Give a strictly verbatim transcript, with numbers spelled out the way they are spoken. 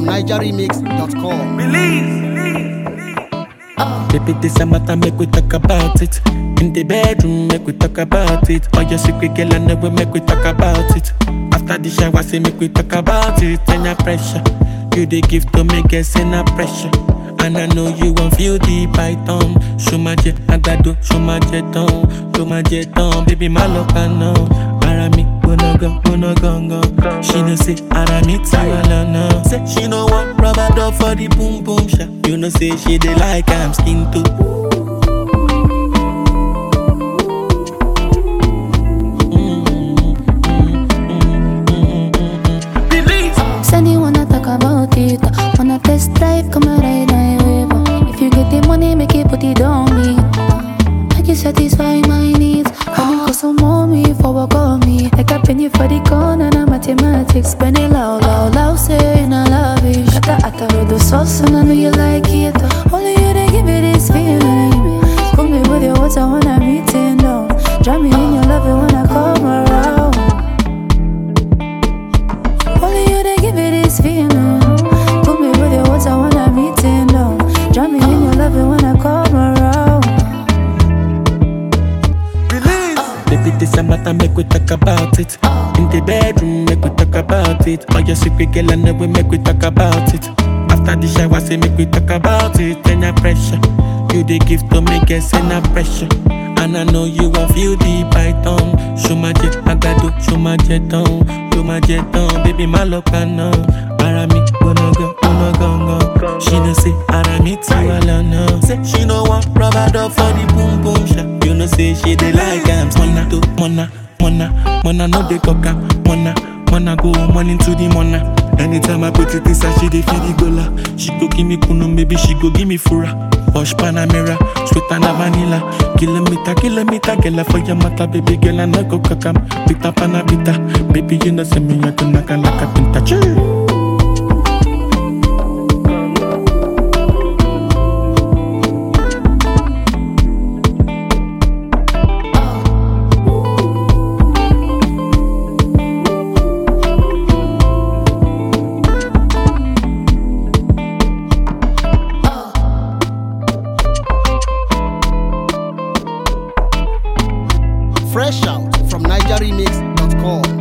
niger remix dot com. Baby, this a matter, make we talk about it. In the bedroom, make we talk about it. All your secret, girl, I know we make we talk about it. After the shower, say make we talk about it. And your pressure, you the gift to make us in a pressure. And I know you won't feel the python. Show my jet, I got do, show my jet on, show my jet on. Baby, my love, I know. Arami, wanna go, wanna go, go. She no say, Arami, tawala, no. Say she no want rubber dog for the boom boom shot. You know say she dey like I'm skin too. Said you wanna talk about it, wanna test drive, come and ride my wave. If you get the money, make it put it on me. Make you satisfy my needs. Come and call some mommy for work on me. Like a penny for the corner, na mathematics. Spend it loud, loud, loud, saying I love it. Got the atta with the sauce and I know you like it. Only you they give me this feeling. Put me with your water when I'm eating down. Drown me in your love it when I come around. Only you they give me this feeling. Put me with your water when I'm eating down. Drown me in your love it when I come around. Baby, this a matter, make we talk about it. In the bedroom, make we talk about it. All your secret, girl, I know we make we talk about it. After the shower, say make we talk about it. And your pressure, you the gift to make us in a pressure. And I know you won't feel the python. Show my jet, I got do, show my jet on, show my jet on. Baby, my love, I know. Arami, wanna go, wanna go, go. She no say, Arami, tawala, no. Say she no want rubber dog for the boom boom shot. You know say she dey like I'm mona to mona, mona, mona no dey coca, mona, mona go morning to the mona. Anytime I put it inside, she dey feel the gola. She go give me kunu, maybe she go give me fura. Posh Panamera, sweet and a vanilla. Kilometer, kilometer, girl, for your matter, baby girl, and I go kakam. Pita panabita, baby, you know, send me a kunaka like a pinta. Fresh out from niger remix dot com.